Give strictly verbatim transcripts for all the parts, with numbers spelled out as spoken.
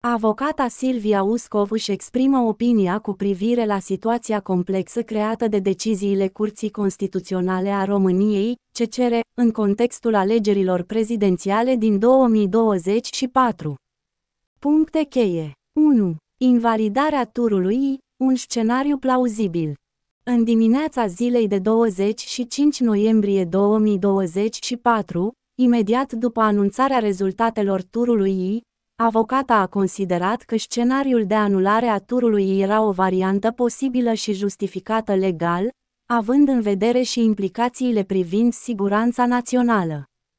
Avocata Silvia Uscov își exprimă opinia cu privire la situația complexă creată de deciziile Curții Constituționale a României, C C R, în contextul alegerilor prezidențiale din două mii douăzeci și patru. Puncte cheie. unu. Invalidarea turului I, un scenariu plauzibil. În dimineața zilei de douăzeci și cinci noiembrie două mii douăzeci și patru, imediat după anunțarea rezultatelor turului I, avocata a considerat că scenariul de anulare a turului I era o variantă posibilă și justificată legal, având în vedere și implicațiile privind siguranța națională.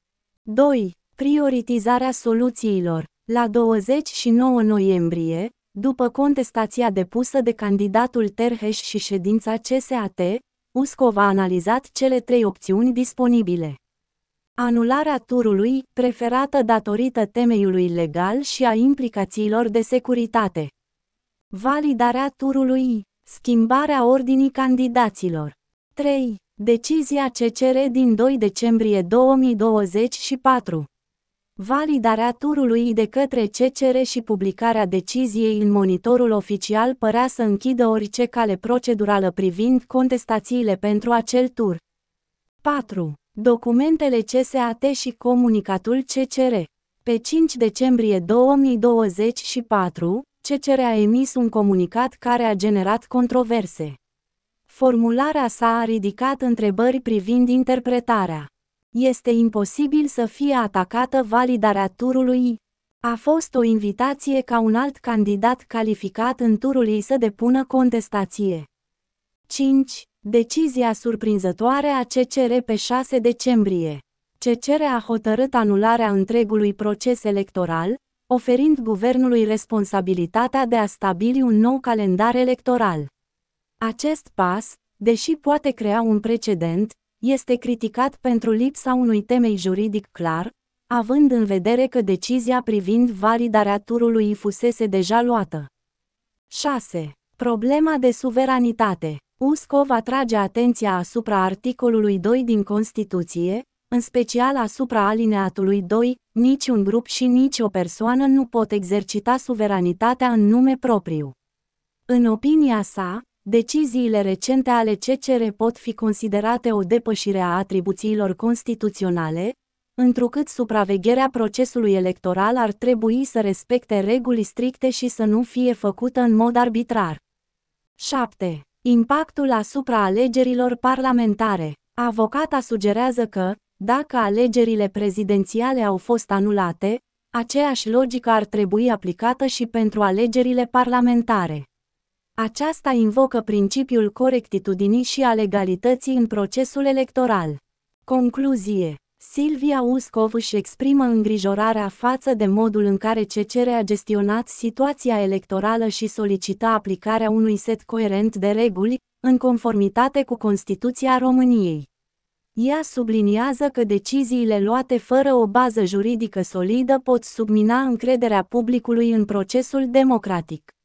doi. Prioritizarea soluțiilor. La douăzeci și nouă noiembrie, după contestația depusă de candidatul Terheș și ședința C S A T, Uscov a analizat cele trei opțiuni disponibile. Anularea turului, preferată datorită temeiului legal și a implicațiilor de securitate. Validarea turului I, schimbarea ordinii candidaților. trei. Decizia C C R din doi decembrie două mii douăzeci și patru. Validarea turului I de către C C R și publicarea deciziei în monitorul oficial părea să închidă orice cale procedurală privind contestațiile pentru acel tur. patru. Documentele C S A T și comunicatul C C R. Pe cinci decembrie două mii douăzeci și patru, C C R a emis un comunicat care a generat controverse. Formularea sa a ridicat întrebări privind interpretarea. Este imposibil să fie atacată validarea turului I. A fost o invitație ca un alt candidat calificat în turul I să depună contestație. cinci. Decizia surprinzătoare a C C R pe șase decembrie. C C R a hotărât anularea întregului proces electoral, oferind guvernului responsabilitatea de a stabili un nou calendar electoral. Acest pas, deși poate crea un precedent, este criticat pentru lipsa unui temei juridic clar, având în vedere că decizia privind validarea turului I fusese deja luată. șase. Problema de suveranitate. Uscov atrage atenția asupra articolului doi din Constituție, în special asupra alineatului doi, niciun grup și nici o persoană nu pot exercita suveranitatea în nume propriu. În opinia sa, deciziile recente ale C C R pot fi considerate o depășire a atribuțiilor constituționale, întrucât supravegherea procesului electoral ar trebui să respecte reguli stricte și să nu fie făcută în mod arbitrar. șapte. Impactul asupra alegerilor parlamentare. Avocata sugerează că, dacă alegerile prezidențiale au fost anulate, aceeași logică ar trebui aplicată și pentru alegerile parlamentare. Aceasta invocă principiul corectitudinii și a legalității în procesul electoral. Concluzie. Silvia Uscov își exprimă îngrijorarea față de modul în care C C R a gestionat situația electorală și solicită aplicarea unui set coerent de reguli, în conformitate cu Constituția României. Ea subliniază că deciziile luate fără o bază juridică solidă pot submina încrederea publicului în procesul democratic.